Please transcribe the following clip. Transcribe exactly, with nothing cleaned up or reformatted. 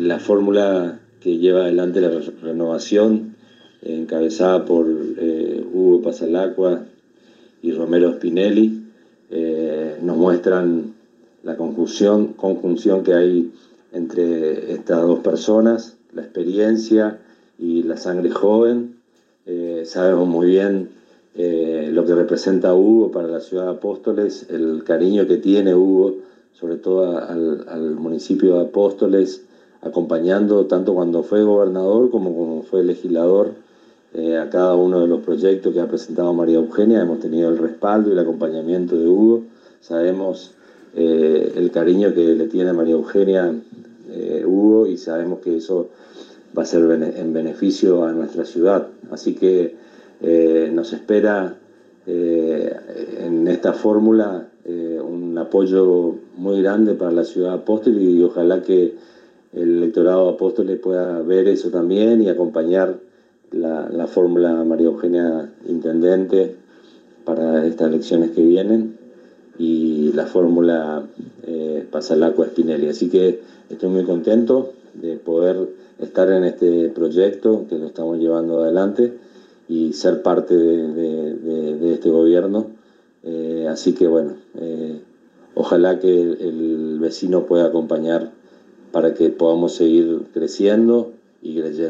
la fórmula que lleva adelante la renovación, eh, encabezada por eh, Hugo Pasalacqua y Romero Spinelli, eh, nos muestran la conjunción, conjunción que hay entre estas dos personas, la experiencia y la sangre joven. Eh, sabemos muy bien eh, lo que representa Hugo para la ciudad de Apóstoles, el cariño que tiene Hugo, sobre todo al, al municipio de Apóstoles, acompañando tanto cuando fue gobernador como cuando fue legislador eh, a cada uno de los proyectos que ha presentado María Eugenia. Hemos tenido el respaldo y el acompañamiento de Hugo. Sabemos eh, el cariño que le tiene a María Eugenia eh, Hugo, y sabemos que eso va a ser bene en beneficio a nuestra ciudad. Así que eh, nos espera eh, en esta fórmula eh, un apoyo muy grande para la ciudad de Apóstoles, y ojalá que el electorado de Apóstoles pueda ver eso también y acompañar la, la fórmula María Eugenia Intendente para estas elecciones que vienen, y la fórmula eh, Pasalacqua Spinelli. Así que estoy muy contento de poder estar en este proyecto, que lo estamos llevando adelante, y ser parte de, de, de, de este gobierno. Eh, así que bueno, eh, ojalá que el, el vecino pueda acompañar para que podamos seguir creciendo y creyendo.